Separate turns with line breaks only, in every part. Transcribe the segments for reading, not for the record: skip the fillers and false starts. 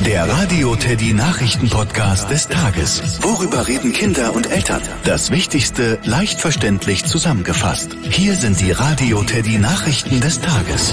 Der Radio Teddy Nachrichten-Podcast des Tages. Worüber reden Kinder und Eltern? Das Wichtigste leicht verständlich zusammengefasst. Hier sind die Radio Teddy Nachrichten des Tages.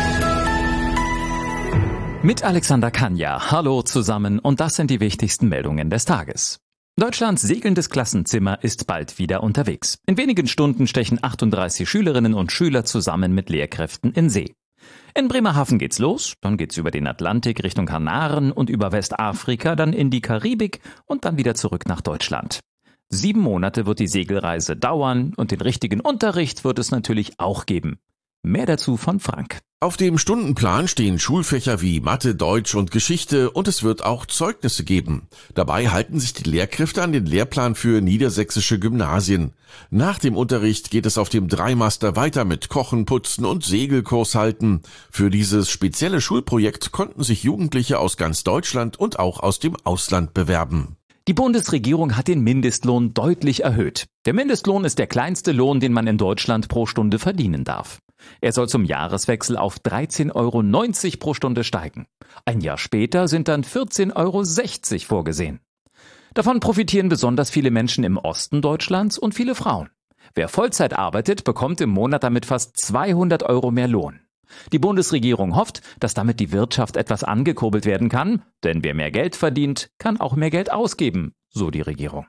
Mit Alexander Kanja. Hallo zusammen und das sind die wichtigsten Meldungen des Tages. Deutschlands segelndes Klassenzimmer ist bald wieder unterwegs. In wenigen Stunden stechen 38 Schülerinnen und Schüler zusammen mit Lehrkräften in See. In Bremerhaven geht's los, dann geht's über den Atlantik Richtung Kanaren und über Westafrika, dann in die Karibik und dann wieder zurück nach Deutschland. 7 Monate wird die Segelreise dauern und den richtigen Unterricht wird es natürlich auch geben. Mehr dazu von Frank.
Auf dem Stundenplan stehen Schulfächer wie Mathe, Deutsch und Geschichte und es wird auch Zeugnisse geben. Dabei halten sich die Lehrkräfte an den Lehrplan für niedersächsische Gymnasien. Nach dem Unterricht geht es auf dem Dreimaster weiter mit Kochen, Putzen und Segelkurs halten. Für dieses spezielle Schulprojekt konnten sich Jugendliche aus ganz Deutschland und auch aus dem Ausland bewerben.
Die Bundesregierung hat den Mindestlohn deutlich erhöht. Der Mindestlohn ist der kleinste Lohn, den man in Deutschland pro Stunde verdienen darf. Er soll zum Jahreswechsel auf 13,90 € pro Stunde steigen. Ein Jahr später sind dann 14,60 € vorgesehen. Davon profitieren besonders viele Menschen im Osten Deutschlands und viele Frauen. Wer Vollzeit arbeitet, bekommt im Monat damit fast 200 € mehr Lohn. Die Bundesregierung hofft, dass damit die Wirtschaft etwas angekurbelt werden kann, denn wer mehr Geld verdient, kann auch mehr Geld ausgeben, so die Regierung.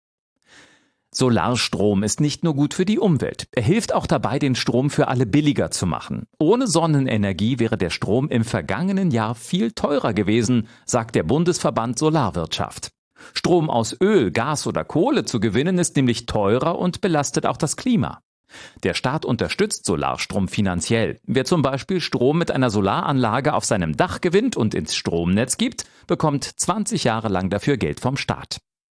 Solarstrom ist nicht nur gut für die Umwelt, er hilft auch dabei, den Strom für alle billiger zu machen. Ohne Sonnenenergie wäre der Strom im vergangenen Jahr viel teurer gewesen, sagt der Bundesverband Solarwirtschaft. Strom aus Öl, Gas oder Kohle zu gewinnen ist nämlich teurer und belastet auch das Klima. Der Staat unterstützt Solarstrom finanziell. Wer zum Beispiel Strom mit einer Solaranlage auf seinem Dach gewinnt und ins Stromnetz gibt, bekommt 20 Jahre lang dafür Geld vom Staat.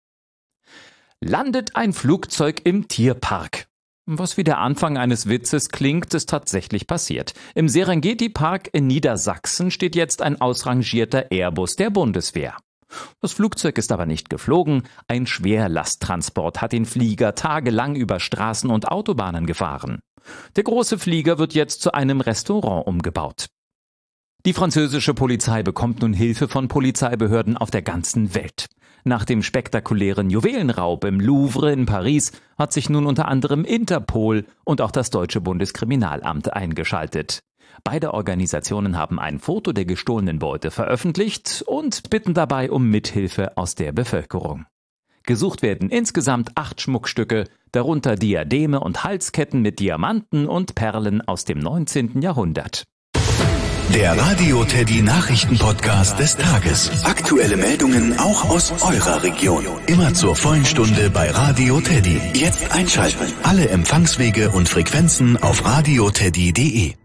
Landet ein Flugzeug im Tierpark. Was wie der Anfang eines Witzes klingt, ist tatsächlich passiert. Im Serengeti-Park in Niedersachsen steht jetzt ein ausrangierter Airbus der Bundeswehr. Das Flugzeug ist aber nicht geflogen, ein Schwerlasttransport hat den Flieger tagelang über Straßen und Autobahnen gefahren. Der große Flieger wird jetzt zu einem Restaurant umgebaut. Die französische Polizei bekommt nun Hilfe von Polizeibehörden auf der ganzen Welt. Nach dem spektakulären Juwelenraub im Louvre in Paris hat sich nun unter anderem Interpol und auch das deutsche Bundeskriminalamt eingeschaltet. Beide Organisationen haben ein Foto der gestohlenen Beute veröffentlicht und bitten dabei um Mithilfe aus der Bevölkerung. Gesucht werden insgesamt 8 Schmuckstücke, darunter Diademe und Halsketten mit Diamanten und Perlen aus dem 19. Jahrhundert.
Der Radio Teddy Nachrichten-Podcast des Tages. Aktuelle Meldungen auch aus eurer Region. Immer zur vollen Stunde bei Radio Teddy. Jetzt einschalten. Alle Empfangswege und Frequenzen auf radioteddy.de.